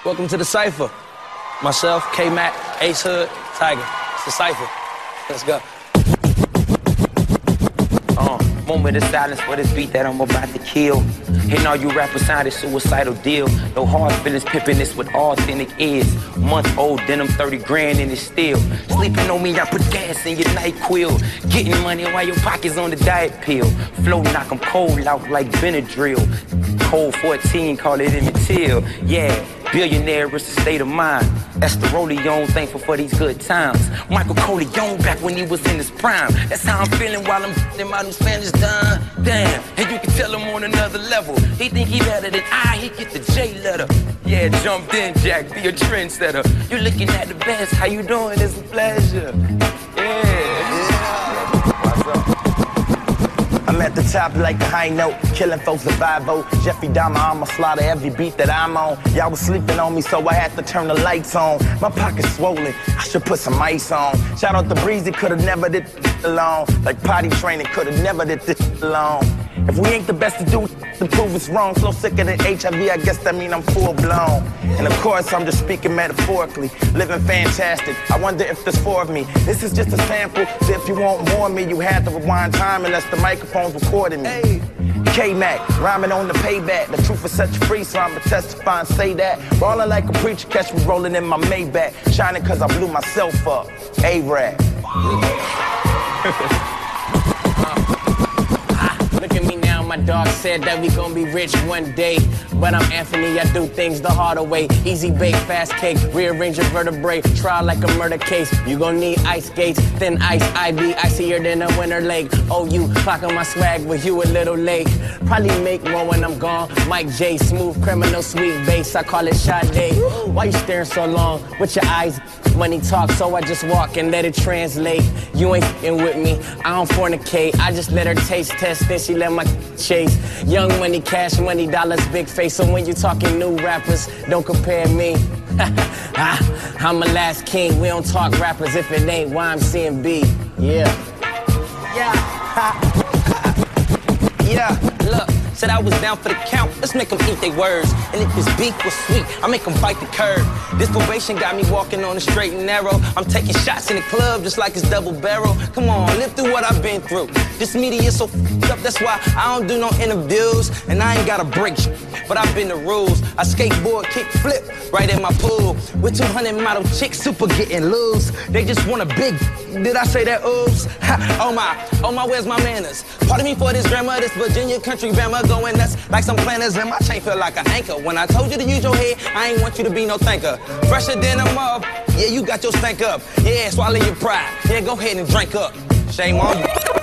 Welcome to the Cypher. Myself, K-Mac, Ace Hood, Tiger. It's the Cypher. Let's go. Moment of silence for this beat that I'm about to kill. And all you rappers signed a suicidal deal. No hard feelings, pimping this with authentic ears. Month old denim, 30 grand in it still. Sleeping on me, I put gas in your NyQuil. Getting money while your pocket's on the diet pill. Flow knock 'em cold out like Benadryl. Cold 14, call it Immatil. Yeah, billionaire is a state of mind. Esther Leone, thankful for these good times. Michael Corleone back when he was in his prime. That's how I'm feeling while I'm in my new Spanish done. Damn, and you can tell him on another level. He think he better than I, he get the J letter. Yeah, jumped in, Jack, be a trendsetter. You looking at the best, how you doing? It's a pleasure. I'm at the top like a high note, killing folks survival. Jeffrey Dahmer, I'ma slaughter every beat that I'm on. Y'all was sleeping on me, so I had to turn the lights on. My pocket's swollen, I should put some ice on. Shout out to Breezy, could've never did alone. Like potty training, could've never did this alone. If we ain't the best to do, to prove it's wrong. So sicker than HIV, I guess that mean I'm full blown. And of course, I'm just speaking metaphorically, living fantastic. I wonder if there's four of me. This is just a sample, so if you want more of me, you had to rewind time unless the microphone's recording me. Hey. K-Mac, rhyming on the payback. The truth is set you free, so I'ma testify and say that. Rolling like a preacher, catch me rolling in my Maybach. Shining cause I blew myself up. A-Rap. Look at me now, my dog said that we gon' be rich one day. But I'm Anthony, I do things the harder way. Easy bake, fast cake, rearrange your vertebrae. Try like a murder case, you gon' need ice skates. Thin ice, I be icier than a winter lake. Oh, you clocking my swag, but you a little late. Probably make more when I'm gone. Mike J, smooth criminal, sweet bass, I call it Sade. Why you staring so long with your eyes? Money talk, so I just walk and let it translate. You ain't f***ing with me, I don't fornicate. I just let her taste test, then she let my chase. Young money, cash money, dollars, big face. So when you talking new rappers, don't compare me. I'm a last king, we don't talk rappers if it ain't YMCMB. Yeah. Yeah, look. Said I was down for the count, let's make them eat their words. And if this beef was sweet, I make them bite the curb. This probation got me walking on the straight and narrow. I'm taking shots in the club just like it's double barrel. Come on, live through what I've been through. This media so f***ed up, that's why I don't do no interviews. And I ain't gotta break shit, but I've been the rules. I skateboard, kick, flip, right in my pool. With 200 model chicks, super getting loose. They just want a big, did I say that, oops? Oh my, where's my manners? Pardon me for this grammar, this Virginia country grammar. Going nuts like some planners, and my chain feel like an anchor. When I told you to use your head, I ain't want you to be no thinker. Fresher than a mug, yeah, you got your stank up. Yeah, swallow your pride, yeah, go ahead and drink up. Shame on you.